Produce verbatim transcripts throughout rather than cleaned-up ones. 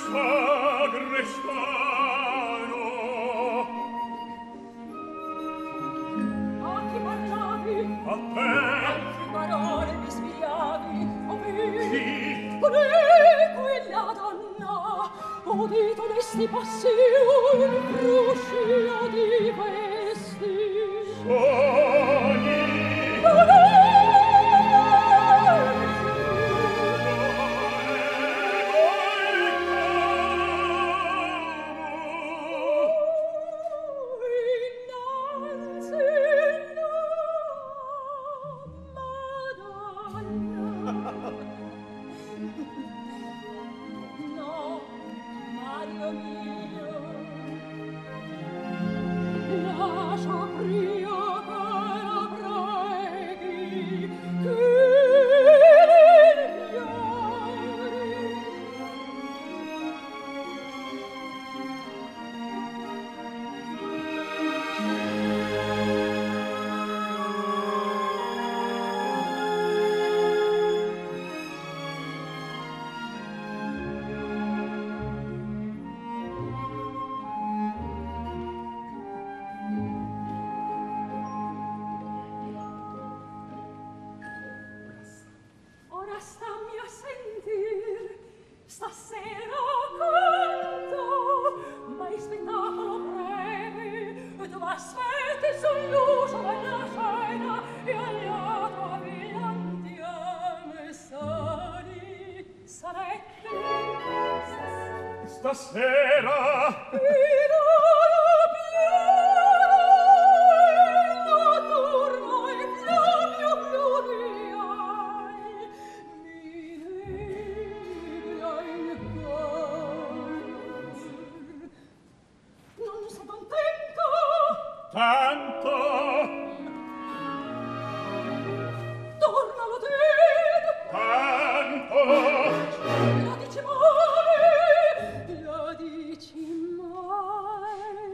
sagrestano. A chi parlavi? A te. Altre parole mi spiegavi? O me? Chi? Quella donna, udito d'esti passi un fruscio di questi sogni. Stasera tanto torna lo dite tanto la dici mai la dici mai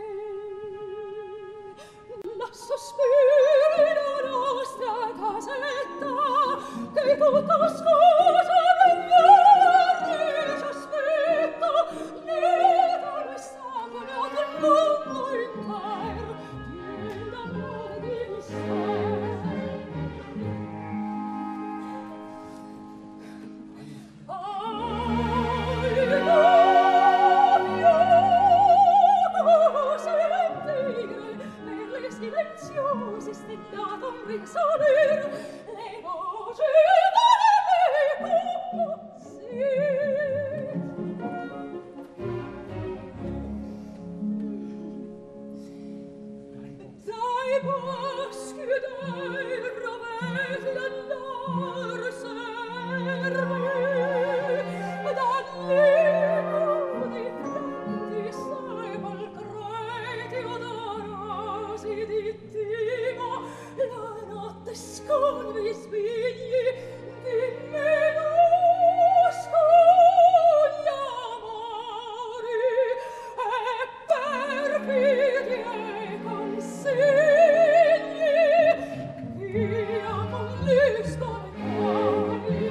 la sospiri la nostra casetta che tutta scusa non vorrei ci aspetta nella quest'acqua del mondo intero d'amore di mistero. Ai, lovio, sentire per le silenziose stellato un rinsolir le voci delle pupazzi. Dai boschi e dai roveti dell'or servi, dall'inudi fletti sepolcreti odorosi di timo, la notte sconvi spigli di minuscoli amori e perfidi e consigli via con l'isto nei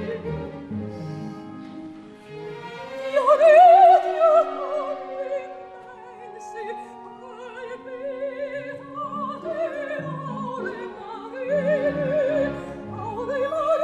fioriti amori immensi palpitate ore marine ore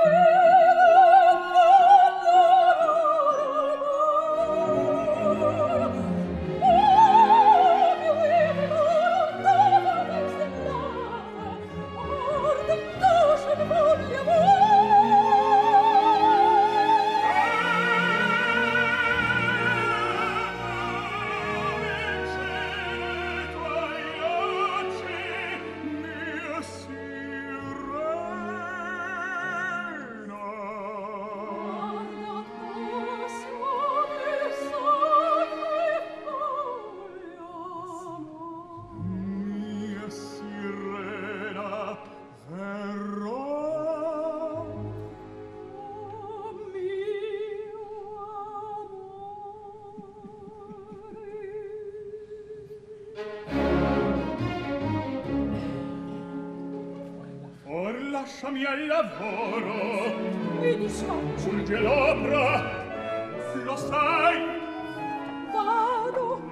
lasciami al lavoro. Mi disfaccio. Giunge l'opera, lo sai, vado,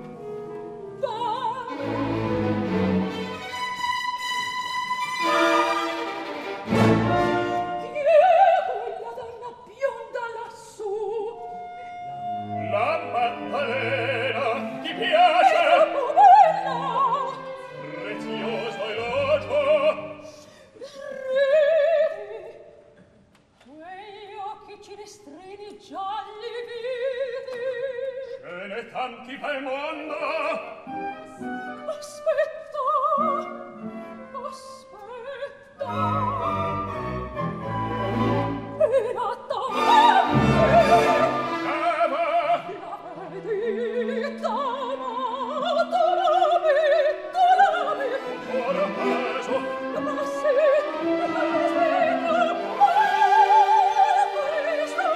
vado. Chi è quella donna bionda lassù? La Maddalena, ti piace? È troppo bella! Prezioso elogio. Ridi, quegli occhi cinestrini gialli vidi. Ce n'è tanti pel mondo. Aspetta, aspetta. E la dama, Cava, la vedi, dama, tu l'ami, tu l'ami. ora preso. Ma sì, ma sì, ma questa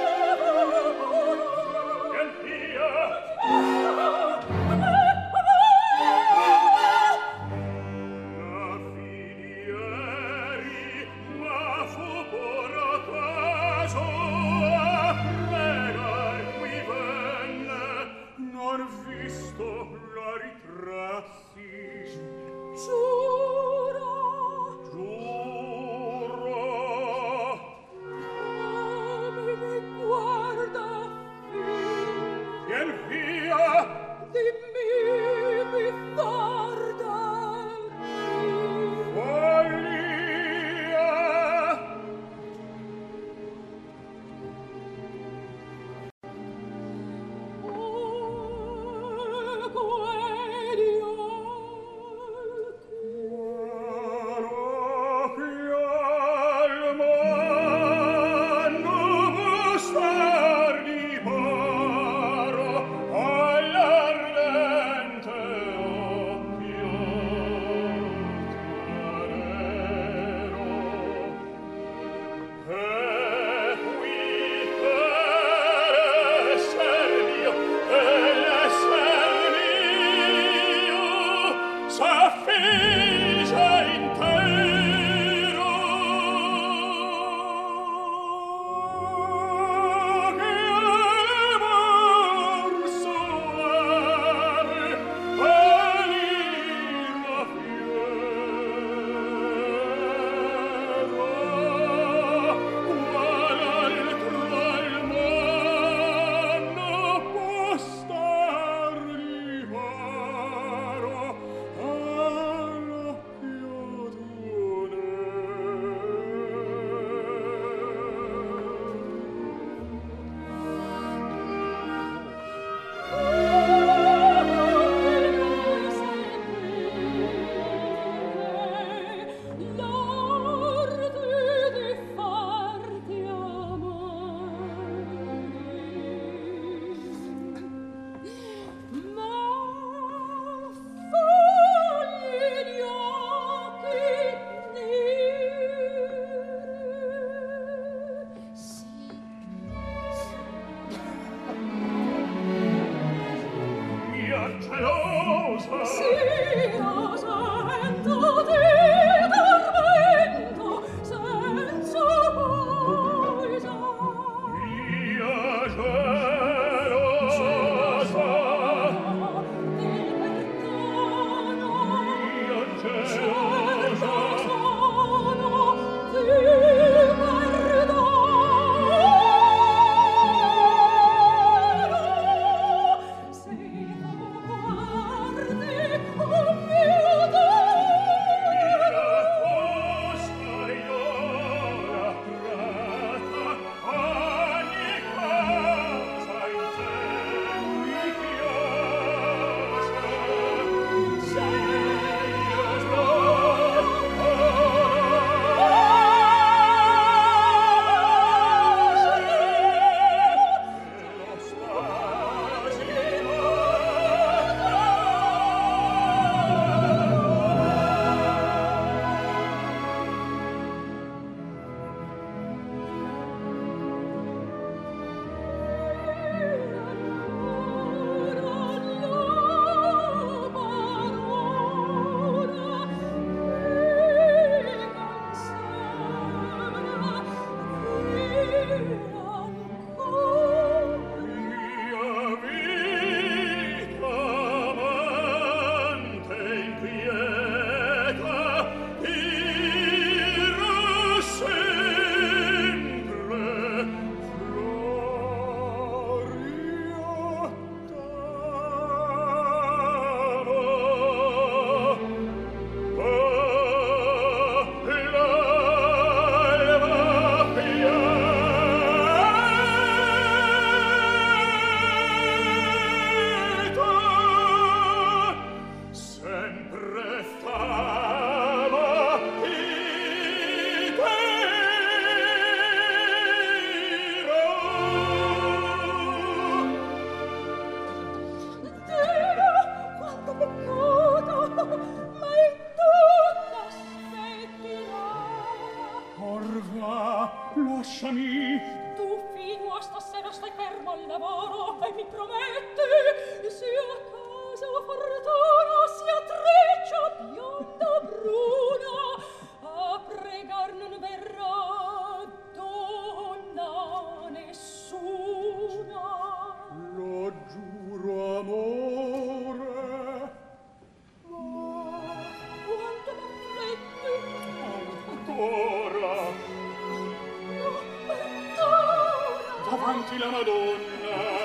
Vien via. fino a stasera stai fermo al lavoro e mi prometti se a casa o fortuna si attreccia bionda o bruna a pregar non verrà donna nessuna. Lo giuro, amore. Ma quanto m'affretti! Ancora. No, perdona! Davanti la Madonna